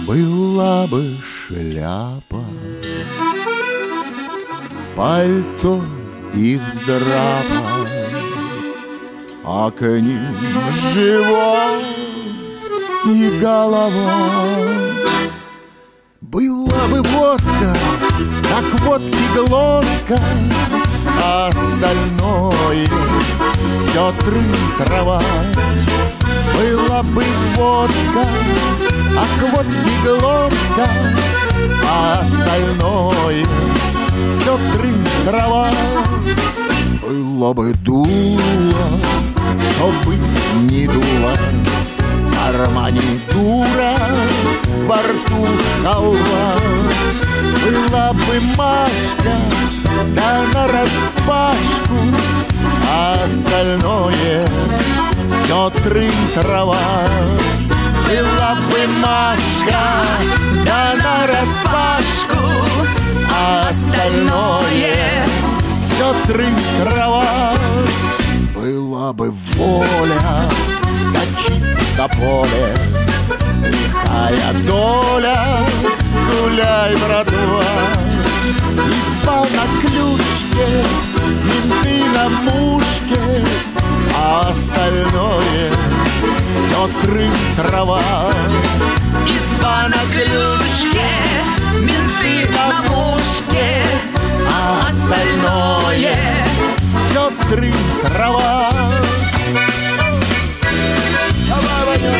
Была бы шляпа, пальто из драпа, а к ним живот и голова. Была бы водка, как водки глотка, а остальное все трын-трава. Была бы водка, как водки глотка, а остальное все трын-трава. Было бы дуло, чтобы не дуло, в кармане дура, во рту халва. Была бы Машка, да нараспашку, а остальное все трын-трава. Была бы Машка, да нараспашку, а остальное все трын-трава. Была бы воля, да чисто поле, лихая доля, гуляй, братва. Изба на клюшке, менты на мушке, а остальное все трын-трава. Изба на клюшке, менты на мушке, а остальное все трын-трава. Давай, Ваня!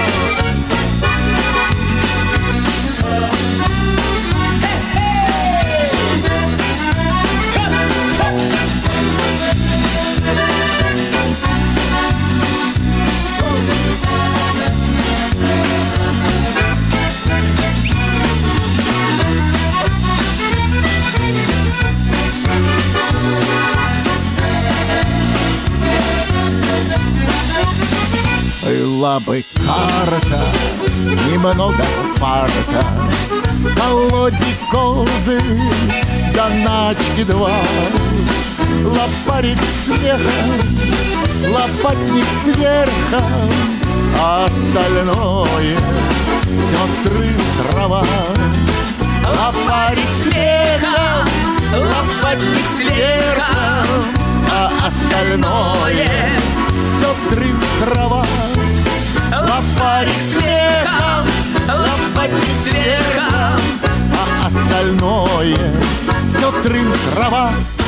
Была бы карта, немного фарта, в колоде козы, заначки два. Лопарик смехом, лопатник сверхом, а остальное все трын-трава. Лопарик смехом, лопатник сверхом, а остальное все трын-трава. Лопарик сверхом, лопатник сверхом, а остальное все трын-трава.